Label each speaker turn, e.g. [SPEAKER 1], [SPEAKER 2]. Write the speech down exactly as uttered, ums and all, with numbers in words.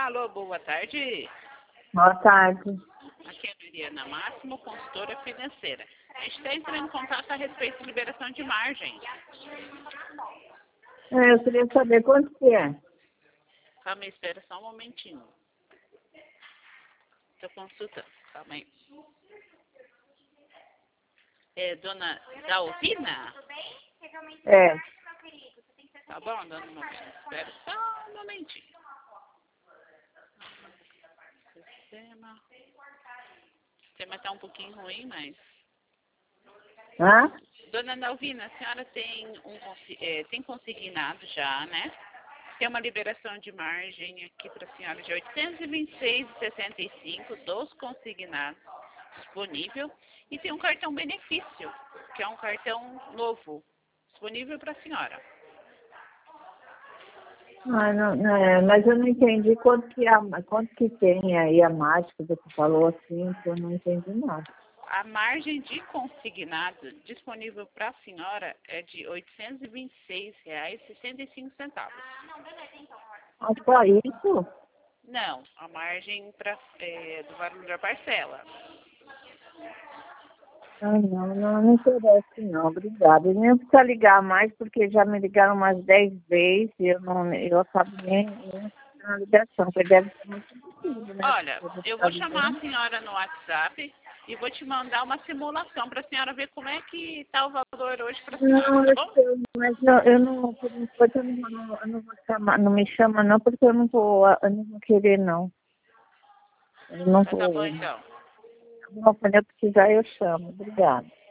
[SPEAKER 1] Alô, boa tarde.
[SPEAKER 2] Boa tarde.
[SPEAKER 1] Aqui é a Mariana Máximo, consultora financeira. A gente está entrando em contato a respeito de liberação de margem.
[SPEAKER 2] É, eu queria saber quanto que é.
[SPEAKER 1] Calma aí, espera só um momentinho. Estou consultando, calma aí. É, dona Dalvina?
[SPEAKER 2] É.
[SPEAKER 1] Tá bom, dona Dalvina? Espera só um momentinho. Sistema. O sistema está um pouquinho ruim, mas...
[SPEAKER 2] Hã?
[SPEAKER 1] Dona Dalvina, a senhora tem, um, consi- é, tem consignado já, né? Tem uma liberação de margem aqui para a senhora de oitocentos e vinte e seis reais e sessenta e cinco centavos dos consignados disponível. E tem um cartão benefício, que é um cartão novo, disponível para a senhora.
[SPEAKER 2] Ah, não, não, é, mas eu não entendi quanto que, a, quanto que tem aí a mágica que você falou assim, que eu não entendi nada.
[SPEAKER 1] A margem de consignado disponível para a senhora é de oitocentos e vinte e seis reais e sessenta e cinco centavos.
[SPEAKER 2] Ah, só isso?
[SPEAKER 1] Não, a margem pra, é, do valor da parcela.
[SPEAKER 2] Ah, não, não, não interessa não, obrigada. E nem precisa ligar mais, porque já me ligaram umas dez vezes e eu, não, eu acabo nem, nem na ligação, porque deve ser muito difícil, né?
[SPEAKER 1] Olha,
[SPEAKER 2] Porque
[SPEAKER 1] eu
[SPEAKER 2] tá
[SPEAKER 1] vou chamar
[SPEAKER 2] ligando.
[SPEAKER 1] a senhora no WhatsApp e vou te mandar uma simulação para a senhora ver como é que está o valor hoje para a senhora,
[SPEAKER 2] Não,
[SPEAKER 1] tá
[SPEAKER 2] eu
[SPEAKER 1] bom?
[SPEAKER 2] sei, mas não, eu não, por enquanto eu não, não, eu não vou chamar, não me chama não, porque eu não vou, eu não vou querer não. Eu não
[SPEAKER 1] Tá, tá bom
[SPEAKER 2] vou,
[SPEAKER 1] então.
[SPEAKER 2] não, quando eu precisar eu chamo, obrigada.